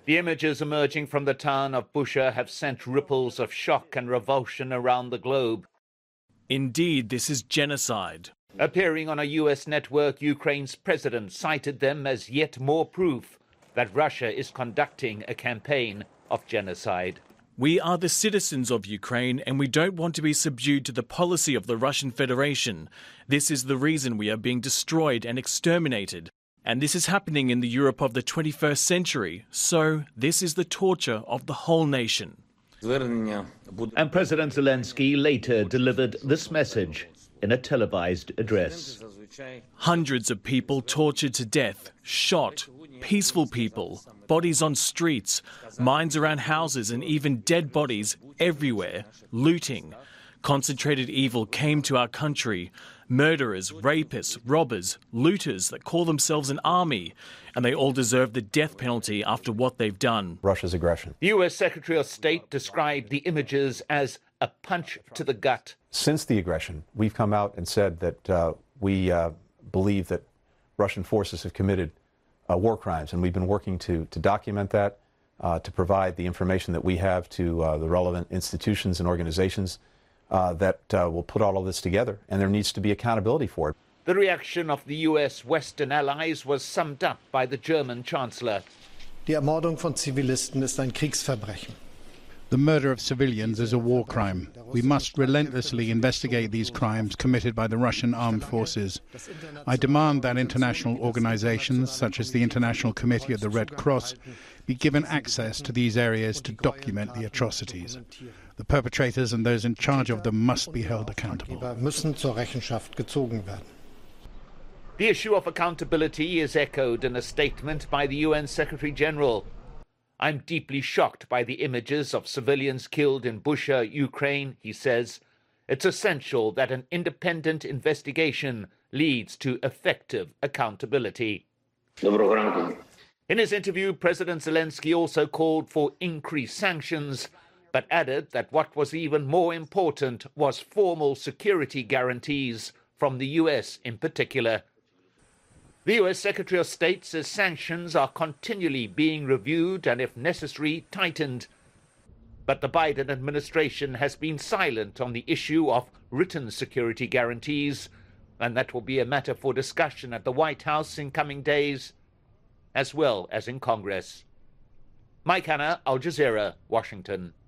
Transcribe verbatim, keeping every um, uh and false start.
The images emerging from the town of Bushehr have sent ripples of shock and revulsion around the globe. Indeed, this is genocide. Appearing on a U S network, Ukraine's president cited them as yet more proof that Russia is conducting a campaign of genocide. We are the citizens of Ukraine and we don't want to be subdued to the policy of the Russian Federation. This is the reason we are being destroyed and exterminated. And this is happening in the Europe of the twenty-first century. So this is the torture of the whole nation. And President Zelensky later delivered this message in a televised address. Hundreds of people tortured to death, shot, peaceful people, bodies on streets, mines around houses and even dead bodies everywhere, looting. Concentrated evil came to our country. Murderers, rapists, robbers, looters that call themselves an army, and they all deserve the death penalty after what they've done. Russia's aggression. The U S Secretary of State described the images as a punch to the gut. Since the aggression, we've come out and said that uh, we uh, believe that Russian forces have committed uh, war crimes, and we've been working to, to document that, uh, to provide the information that we have to uh, the relevant institutions and organizations uh, that uh, will put all of this together, and there needs to be accountability for it. The reaction of the U S Western allies was summed up by the German Chancellor. Die Ermordung von Zivilisten ist ein Kriegsverbrechen. The murder of civilians is a war crime. We must relentlessly investigate these crimes committed by the Russian armed forces. I demand that international organizations, such as the International Committee of the Red Cross, be given access to these areas to document the atrocities. The perpetrators and those in charge of them must be held accountable. Müssen zur Rechenschaft gezogen werden. The issue of accountability is echoed in a statement by the U N Secretary-General. I'm deeply shocked by the images of civilians killed in Bushehr, Ukraine, he says. It's essential that an independent investigation leads to effective accountability. In his interview, President Zelensky also called for increased sanctions, but added that what was even more important was formal security guarantees from the U S in particular. The U S Secretary of State says sanctions are continually being reviewed and, if necessary, tightened. But the Biden administration has been silent on the issue of written security guarantees, and that will be a matter for discussion at the White House in coming days, as well as in Congress. Mike Hanna, Al Jazeera, Washington.